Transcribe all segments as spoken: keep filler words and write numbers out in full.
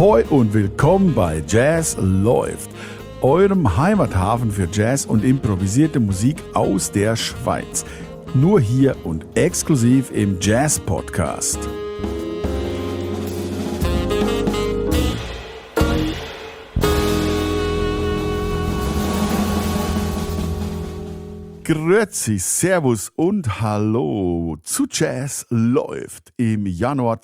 Ahoi und willkommen bei Jazz läuft, eurem Heimathafen für Jazz und improvisierte Musik aus der Schweiz. Nur hier und exklusiv im Jazz-Podcast. Grüezi, Servus und Hallo zu Jazz läuft im Januar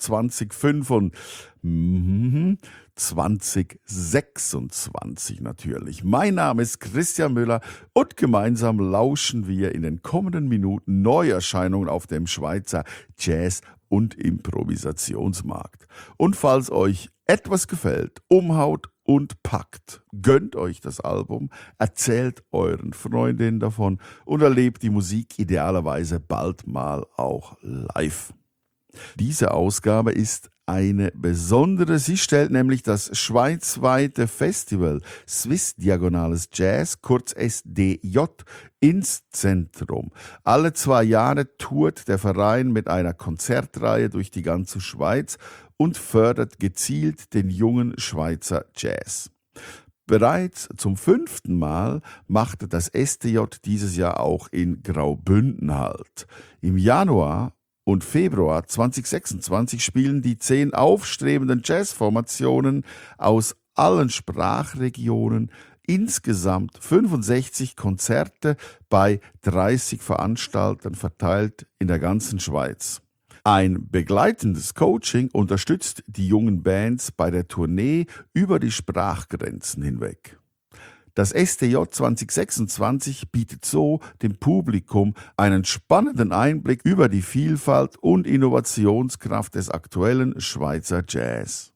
zwanzig sechsundzwanzig natürlich. Mein Name ist Christian Müller und gemeinsam lauschen wir in den kommenden Minuten Neuerscheinungen auf dem Schweizer Jazz- und Improvisationsmarkt. Und falls euch etwas gefällt, umhaut und packt, gönnt euch das Album, erzählt euren Freundinnen davon und erlebt die Musik idealerweise bald mal auch live. Diese Ausgabe ist eine besondere. Sie stellt nämlich das schweizweite Festival Swiss Diagonales Jazz, kurz S D J, ins Zentrum. Alle zwei Jahre tourt der Verein mit einer Konzertreihe durch die ganze Schweiz und fördert gezielt den jungen Schweizer Jazz. Bereits zum fünften Mal machte das S D J dieses Jahr auch in Graubünden Halt. Im Januar und Februar zwanzig sechsundzwanzig spielen die zehn aufstrebenden Jazzformationen aus allen Sprachregionen insgesamt fünfundsechzig Konzerte bei dreißig Veranstaltern verteilt in der ganzen Schweiz. Ein begleitendes Coaching unterstützt die jungen Bands bei der Tournee über die Sprachgrenzen hinweg. Das S D J zwanzig sechsundzwanzig bietet so dem Publikum einen spannenden Einblick über die Vielfalt und Innovationskraft des aktuellen Schweizer Jazz.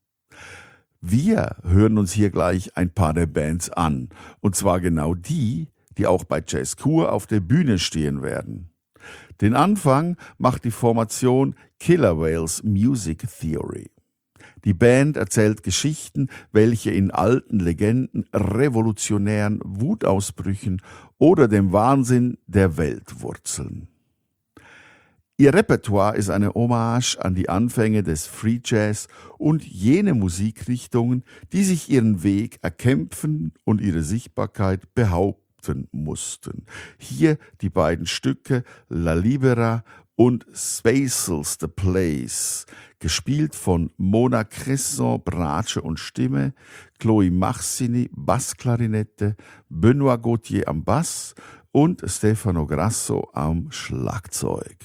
Wir hören uns hier gleich ein paar der Bands an, und zwar genau die, die auch bei Jazzkur auf der Bühne stehen werden. Den Anfang macht die Formation Killer Whales Music Theory. Die Band erzählt Geschichten, welche in alten Legenden, revolutionären Wutausbrüchen oder dem Wahnsinn der Welt wurzeln. Ihr Repertoire ist eine Hommage an die Anfänge des Free Jazz und jene Musikrichtungen, die sich ihren Weg erkämpfen und ihre Sichtbarkeit behaupten mussten. Hier die beiden Stücke La Libera und Spacels the Place, gespielt von Mona Cresson, Bratsche und Stimme, Chloe Marsini, Bassklarinette, Benoît Gauthier am Bass und Stefano Grasso am Schlagzeug.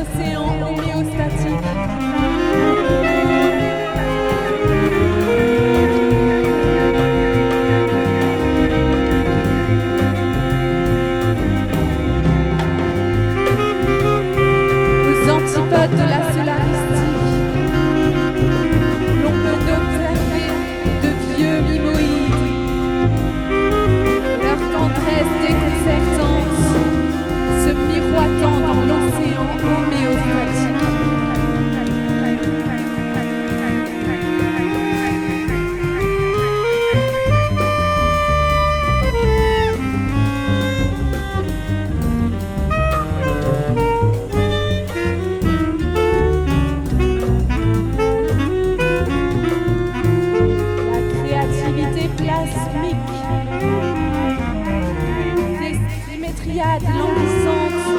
l'océan homéostatique. Aux antipodes de la solaristique, l'on peut observer de vieux mimoïdes, leur tendresse déconcertante se miroitant dans l'océan homéostatique. La créativité plasmique, des symétriades languissantes,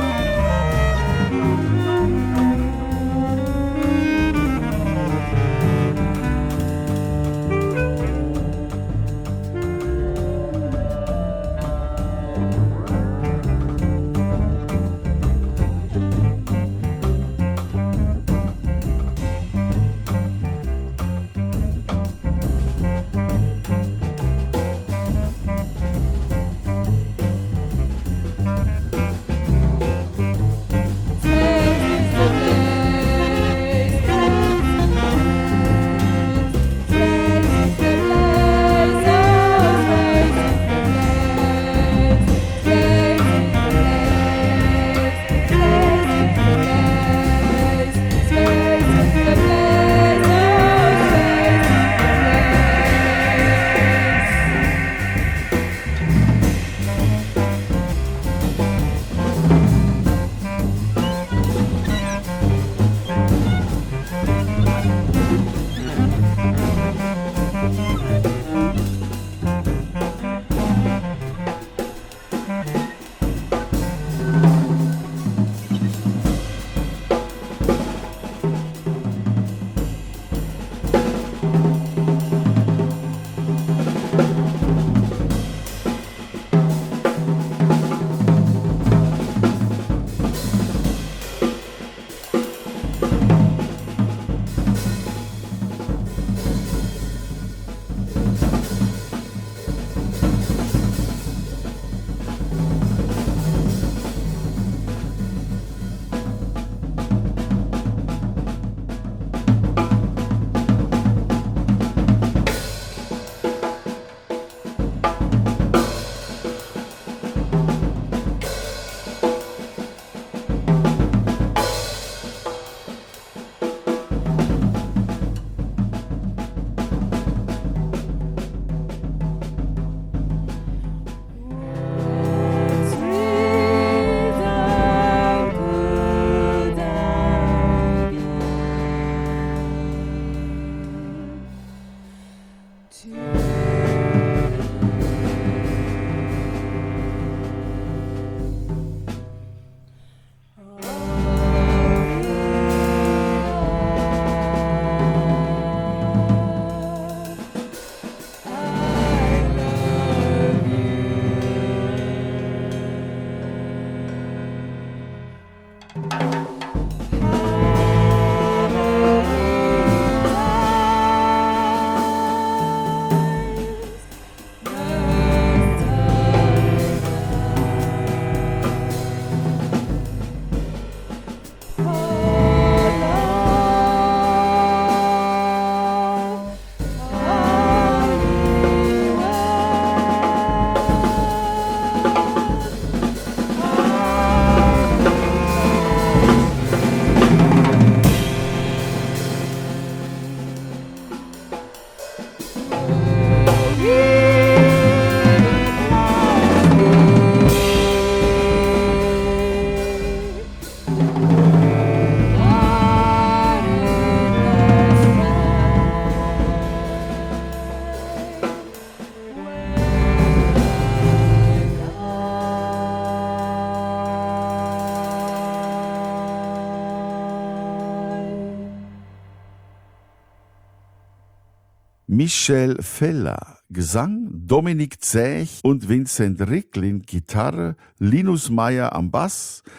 Michel Feller, Gesang, Dominik Zech und Vincent Ricklin, Gitarre, Linus Meyer am Bass,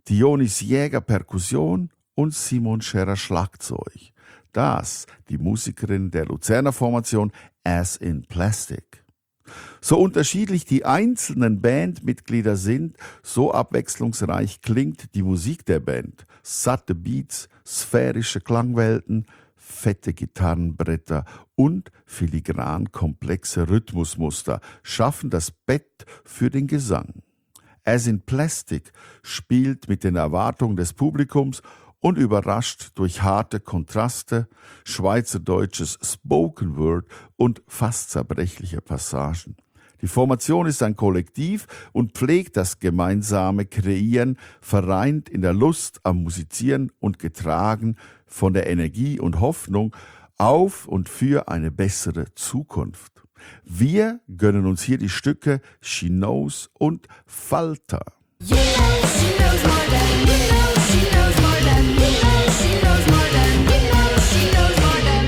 Dionys Jäger Perkussion und Simon Scherer Schlagzeug. Das die Musikerin der Luzerner Formation As in Plastic. So unterschiedlich die einzelnen Bandmitglieder sind, so abwechslungsreich klingt die Musik der Band. Satte Beats, sphärische Klangwelten, fette Gitarrenbretter und filigran komplexe Rhythmusmuster schaffen das Bett für den Gesang. As in Plastic spielt mit den Erwartungen des Publikums und überrascht durch harte Kontraste, schweizerdeutsches Spoken Word und fast zerbrechliche Passagen. Die Formation ist ein Kollektiv und pflegt das gemeinsame Kreieren, vereint in der Lust am Musizieren und getragen von der Energie und Hoffnung auf und für eine bessere Zukunft. Wir gönnen uns hier die Stücke She Knows und Falter. You know she knows more than you know she knows more than you know she knows more than you know she knows more than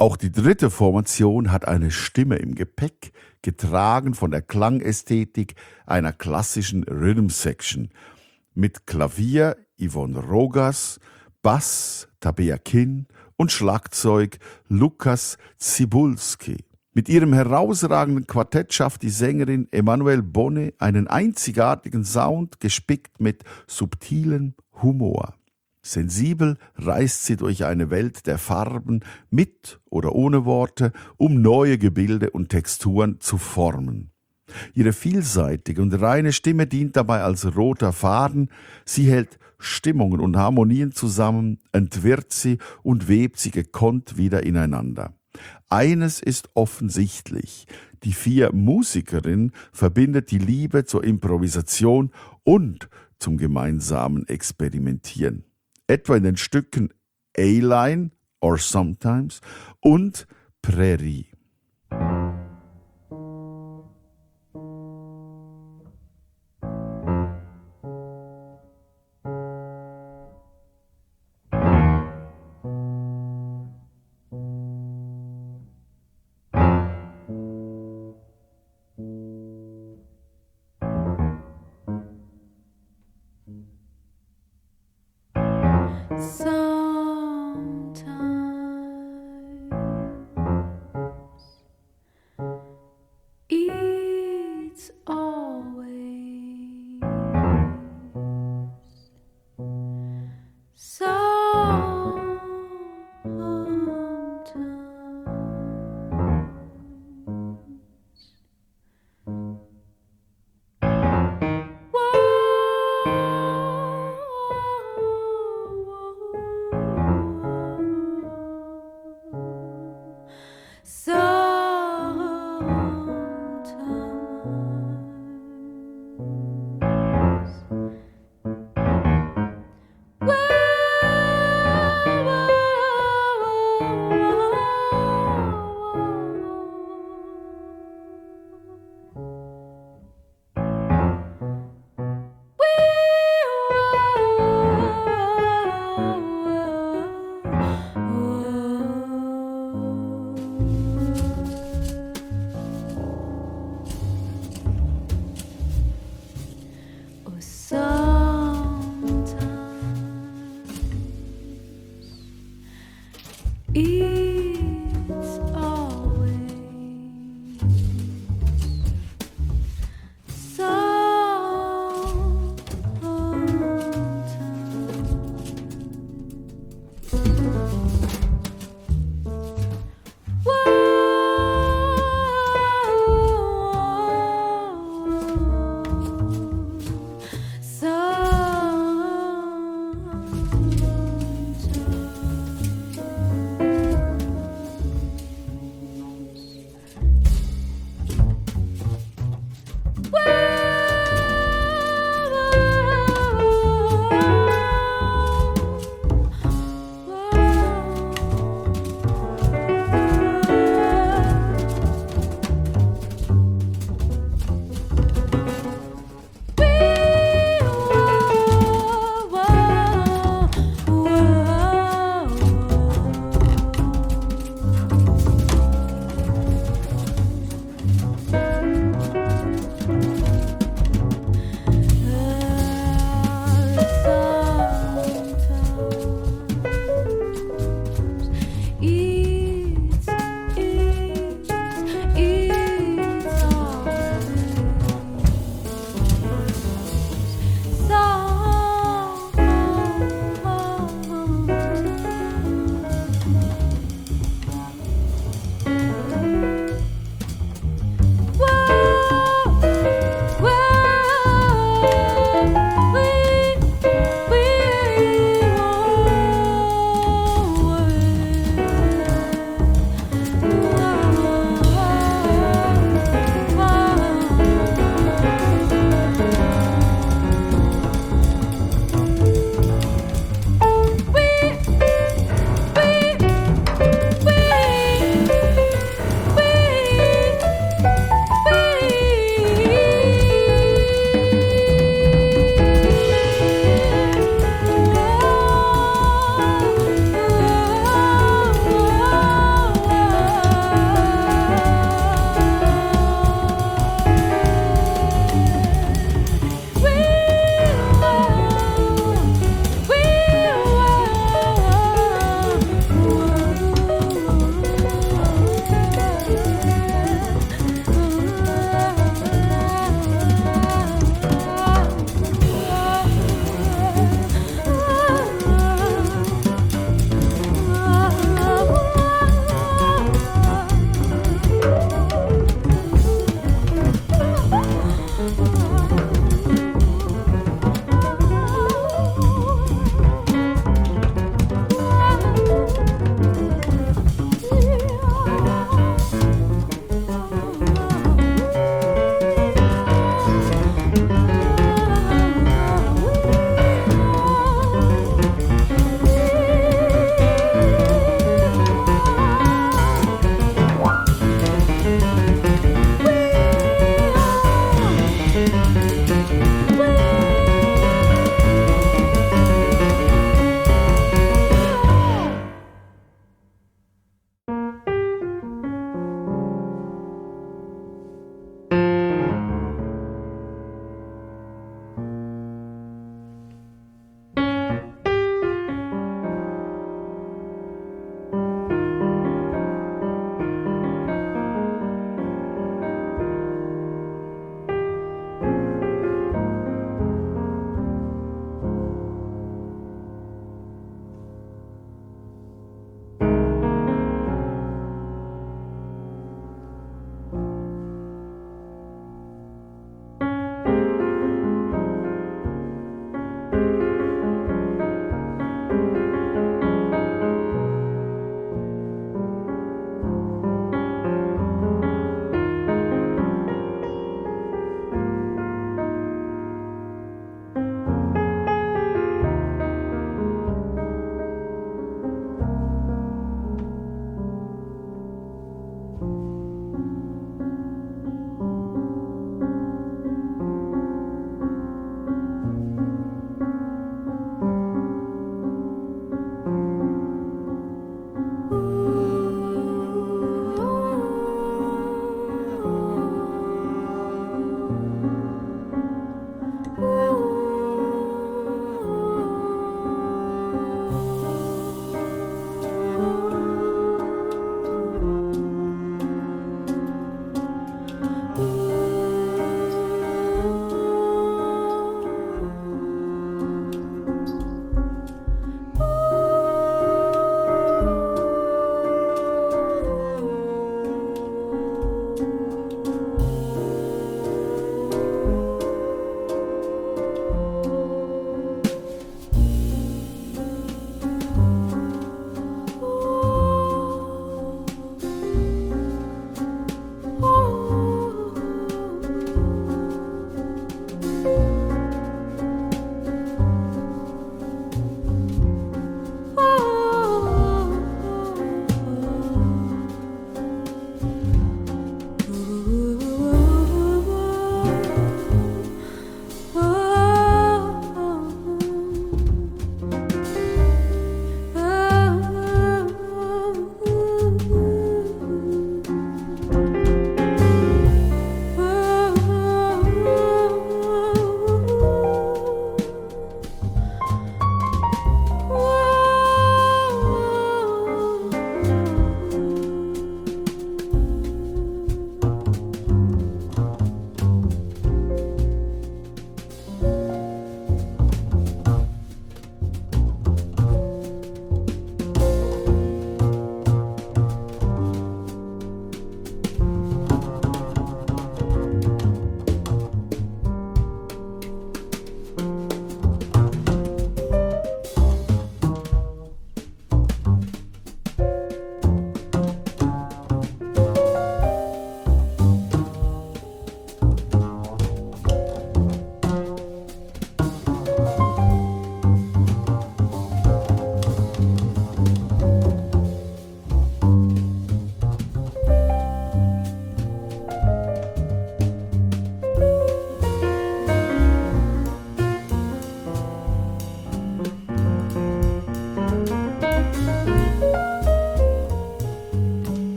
Auch die dritte Formation hat eine Stimme im Gepäck, getragen von der Klangästhetik einer klassischen Rhythm Section. Mit Klavier Yvonne Rogas, Bass Tabea Kin und Schlagzeug Lukas Cybulski. Mit ihrem herausragenden Quartett schafft die Sängerin Emmanuelle Bonnet einen einzigartigen Sound, gespickt mit subtilem Humor. Sensibel reist sie durch eine Welt der Farben mit oder ohne Worte, um neue Gebilde und Texturen zu formen. Ihre vielseitige und reine Stimme dient dabei als roter Faden. Sie hält Stimmungen und Harmonien zusammen, entwirrt sie und webt sie gekonnt wieder ineinander. Eines ist offensichtlich: Die vier Musikerinnen verbindet die Liebe zur Improvisation und zum gemeinsamen Experimentieren. Etwa in den Stücken A-Line or Sometimes und Prärie. Sometime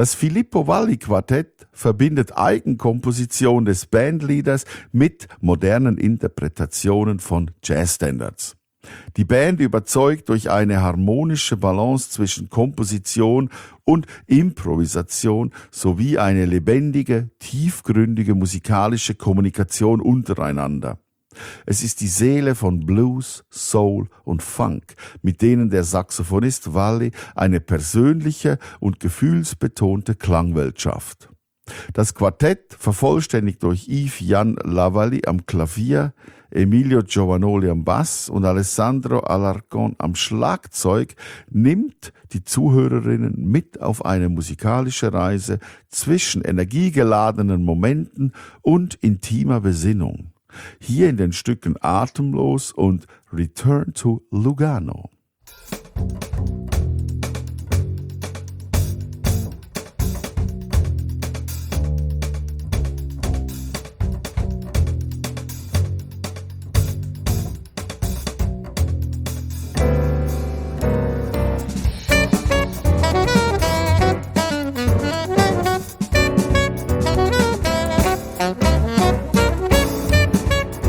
Das Filippo Valli Quartett verbindet Eigenkomposition des Bandleaders mit modernen Interpretationen von Jazzstandards. Die Band überzeugt durch eine harmonische Balance zwischen Komposition und Improvisation sowie eine lebendige, tiefgründige musikalische Kommunikation untereinander. Es ist die Seele von Blues, Soul und Funk, mit denen der Saxophonist Valli eine persönliche und gefühlsbetonte Klangwelt schafft. Das Quartett, vervollständigt durch Yves Jan Lavalli am Klavier, Emilio Giovanoli am Bass und Alessandro Alarcón am Schlagzeug, nimmt die Zuhörerinnen mit auf eine musikalische Reise zwischen energiegeladenen Momenten und intimer Besinnung. Hier in den Stücken Atemlos und Return to Lugano.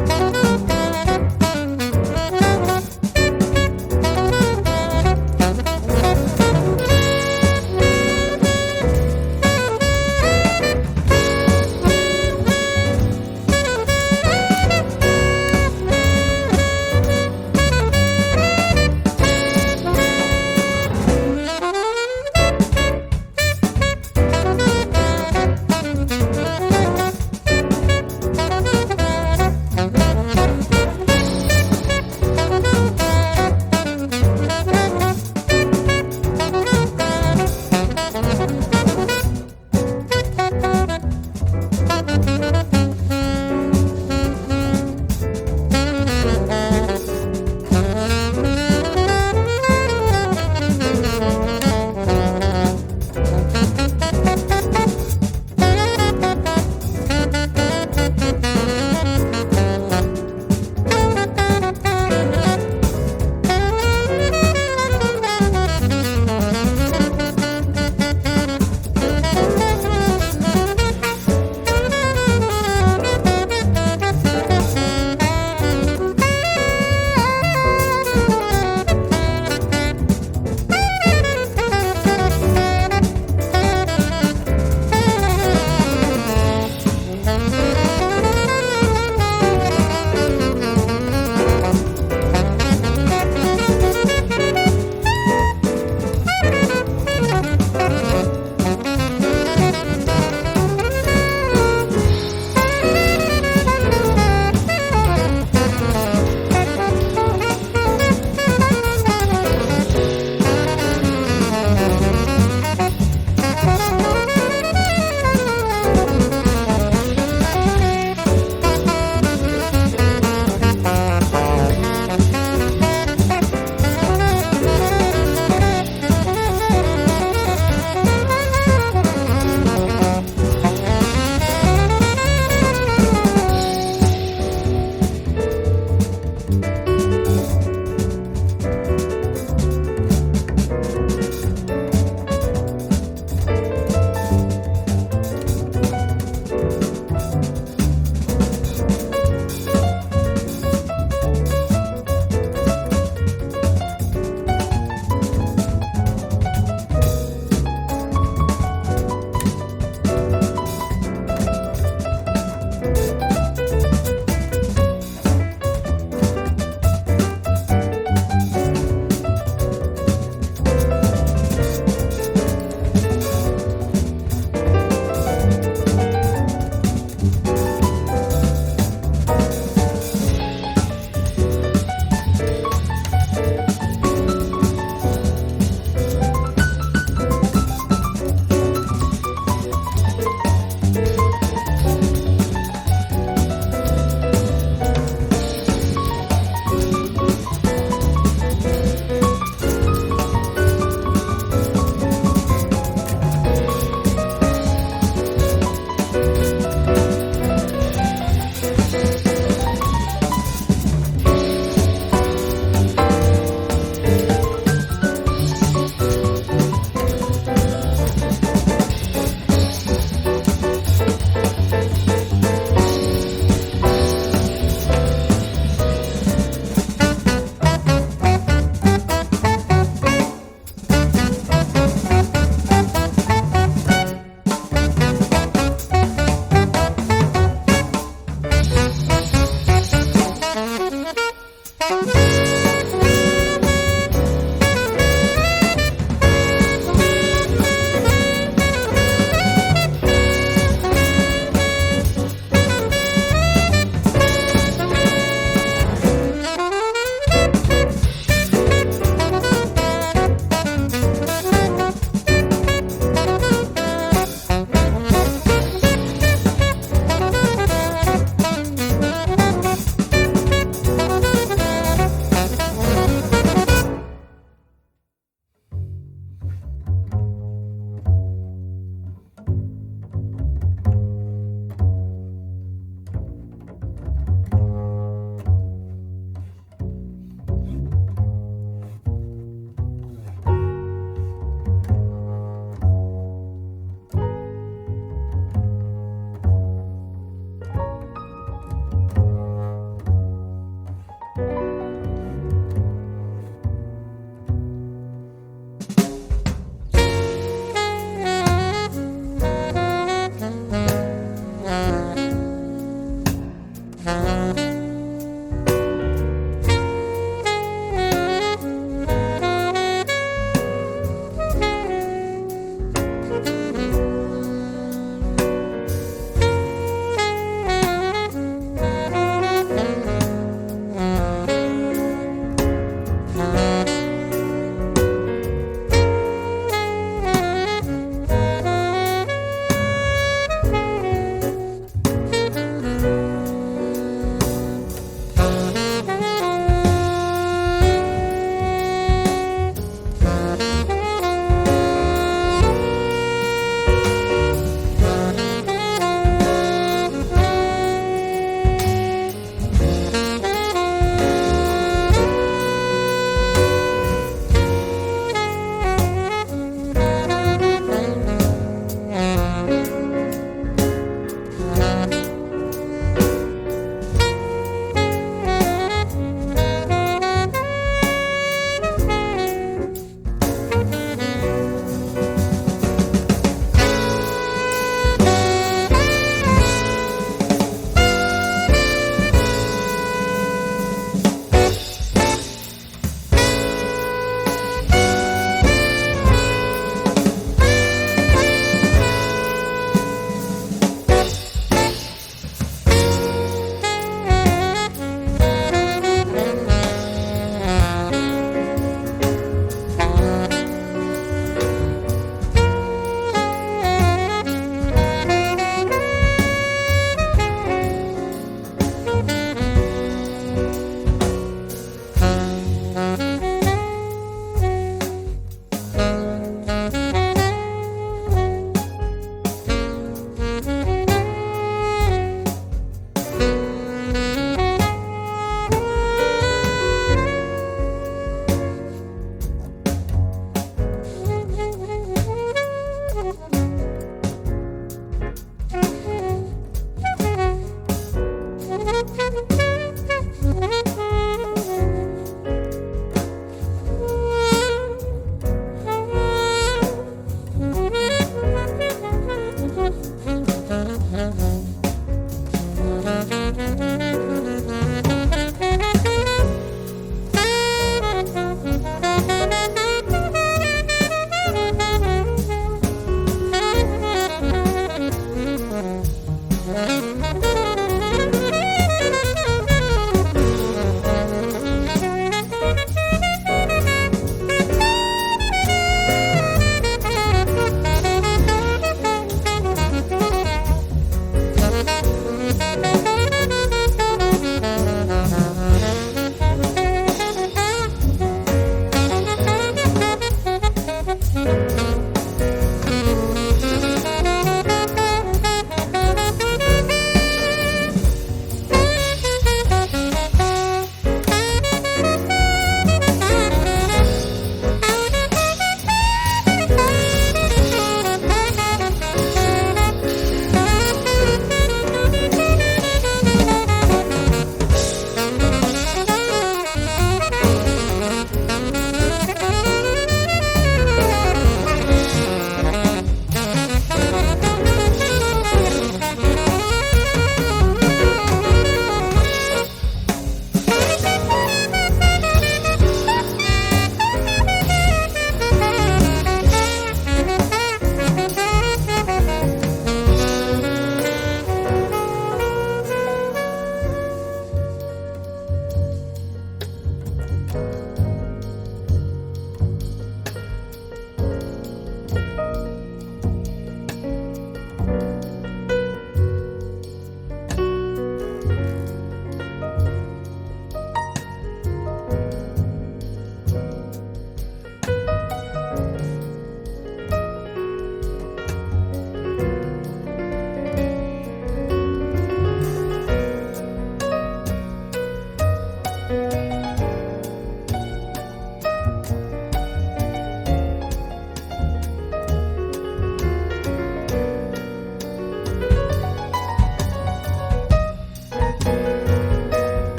Thank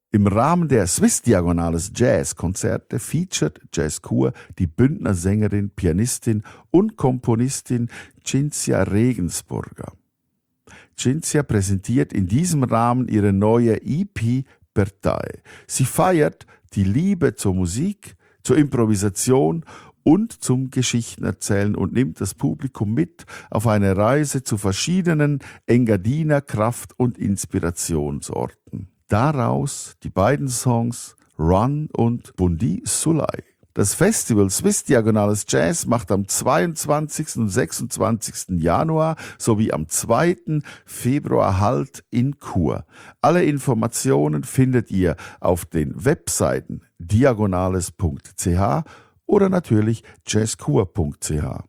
Im Rahmen der Swiss Diagonales Jazz-Konzerte featured Jazz Chur die Bündner Sängerin, Pianistin und Komponistin Cinzia Regensburger. Cinzia präsentiert in diesem Rahmen ihre neue E P Partei. Sie feiert die Liebe zur Musik, zur Improvisation und zum Geschichtenerzählen und nimmt das Publikum mit auf eine Reise zu verschiedenen Engadiner Kraft- und Inspirationsorten. Daraus die beiden Songs Run und Bundi Sulay. Das Festival Swiss Diagonales Jazz macht am zweiundzwanzigsten und sechsundzwanzigsten Januar sowie am zweiten Februar Halt in Chur. Alle Informationen findet ihr auf den Webseiten diagonales punkt c h oder natürlich jazzchur punkt c h.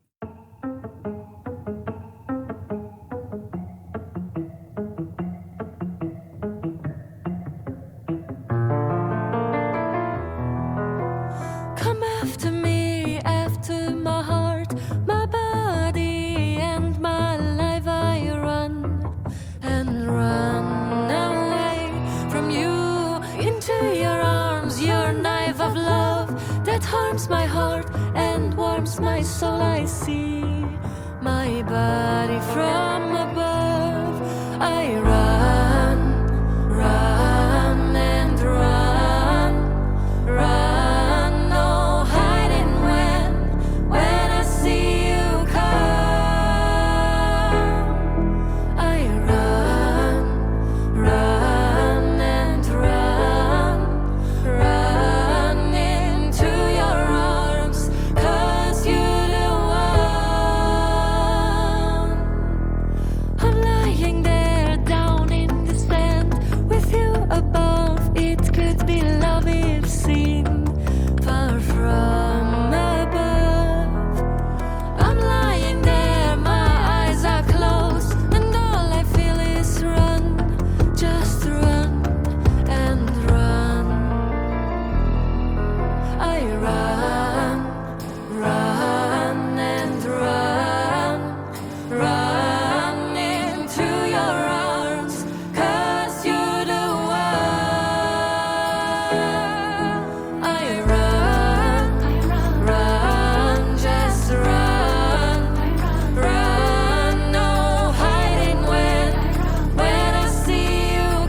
Come after me, after my heart, my body and my life. I run and run away from you into your arms, your knife of love that harms my heart and warms my soul. I see my body from above. I run, run and run, run, no hiding when, when I see you come. I run, run and run, run into your arms, 'cause you're the one. I'm lying there down in the sand with you above. It could be love we've seen far from above. I'm lying there, my eyes are closed, and all I feel is run, just run and run. I run, run and run, run into your arms, 'cause you're the one. I run, run, just run, run, no hiding when, when I see you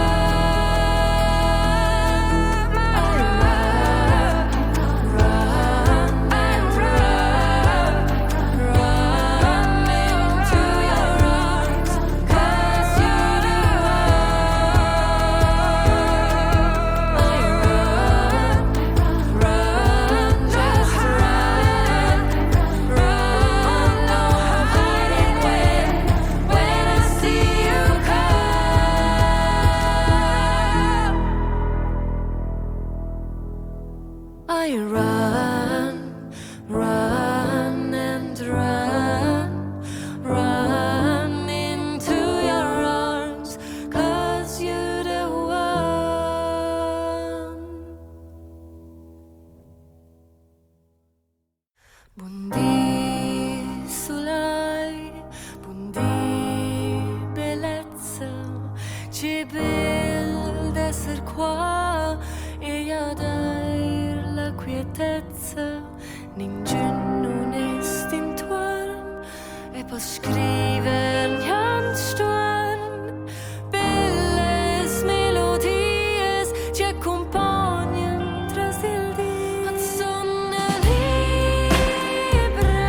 come. I run, run and run, run into your arms, 'cause you're the one. I run, run, just run, run, no hiding when, when I see you come. I run, run and run, run into your arms, 'cause you're the one. Bundi Sulay, bundi bellezza, ci bel d'esser qua e io dar la quietezza, ningun non est in tuarn, e på skriven janstuarn, belles melodies ci accompagnan tras il di. Att sånne libra,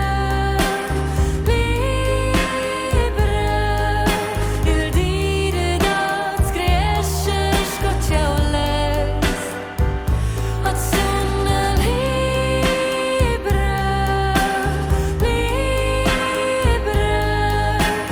libra, il dire dat skrescher skott jag och läs. Att sånne libra, libra,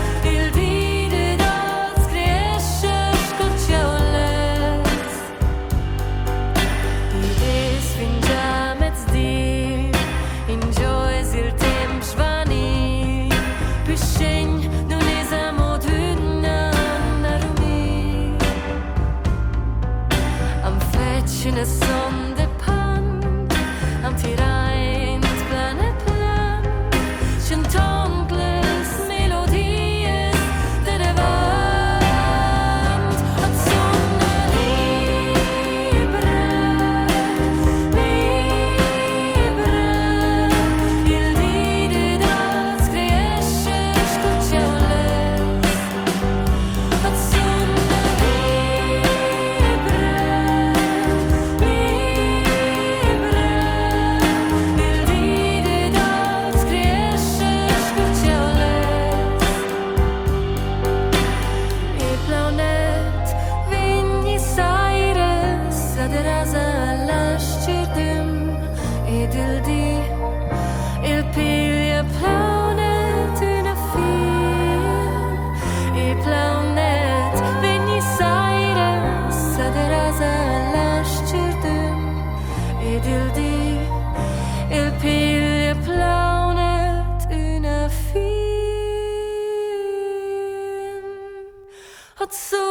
not so